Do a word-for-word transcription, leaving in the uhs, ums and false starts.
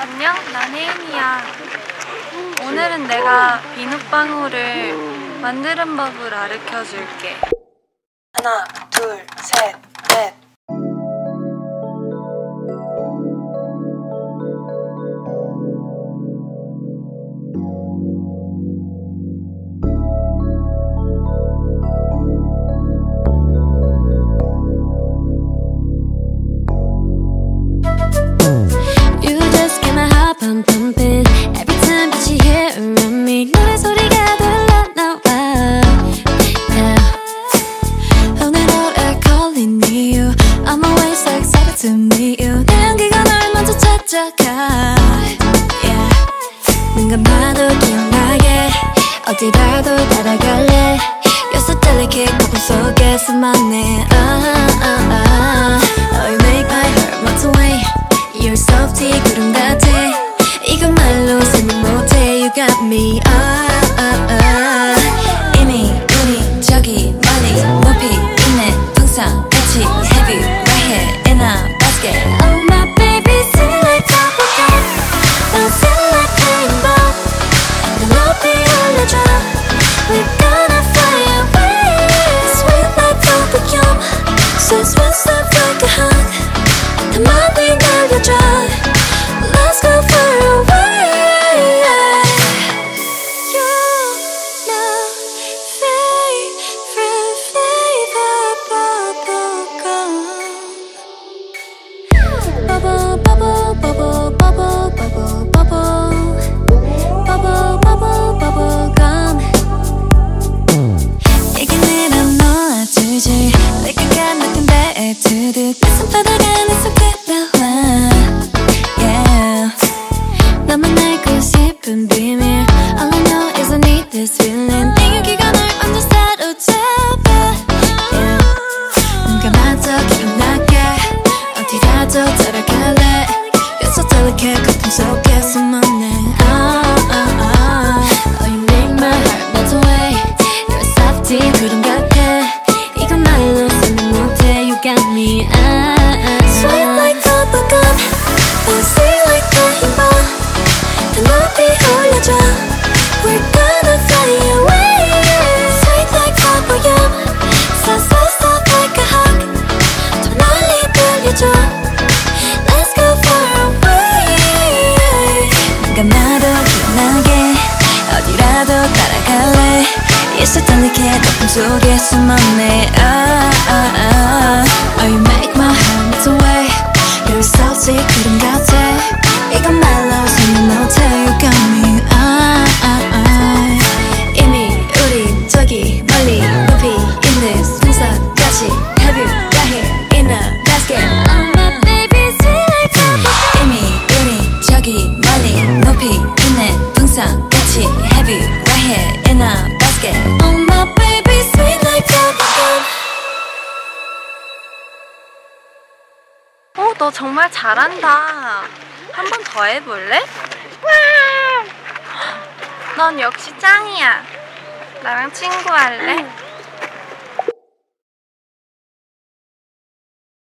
안녕, 난 혜인이야. 오늘은 내가 비눗방울을 만드는 법을 가르쳐 줄게. 하나, 둘, 셋, 넷. I'm pumping every time that you hear around me. 노래 소리가 들려 나와. Yeah. 오늘 노래 calling you. I'm always so excited to meet you. 내 향기가 널 먼저 찾아가. Yeah. 눈 감아도 기억나게 어디 봐도 따라갈래. You're so delicate 거품 속에 숨었네. uh, uh, uh. Oh, you make my heart melt away. You're softly 구름 같아. 이건 말로 설명 못해. You got me. ah, ah, ah. 이미 우리 저기 멀리 높이 있네. 풍선 같이 Have you right here in a basket. Oh my baby, sing like bubblegum. Bouncing like rainbow. 내 높이 올려줘. We're gonna fly away. Sweet like bubblegum. So sweet, soft like a hug. 더 많이 날려줘. Let's go far away. You're so delicate 거품 속에 숨었네. ah, ah, ah. Oh, you make my heart melt away. You're salty 구름 같아. 이건 말로 설명 못해. You got me. ah, ah, ah. 이미 우린 저기 멀리 높이 있는 풍선 같이 Have you right here in a basket. Oh my baby, sweet like bubblegum. 이미 우린 저기 멀리 높이 있는 풍선 같이 Have you right here in a basket. Oh my baby, sweet like bubblegum. 어, 너 정말 잘한다. 한 번 더 해볼래? 넌 역시 짱이야. 나랑 친구할래?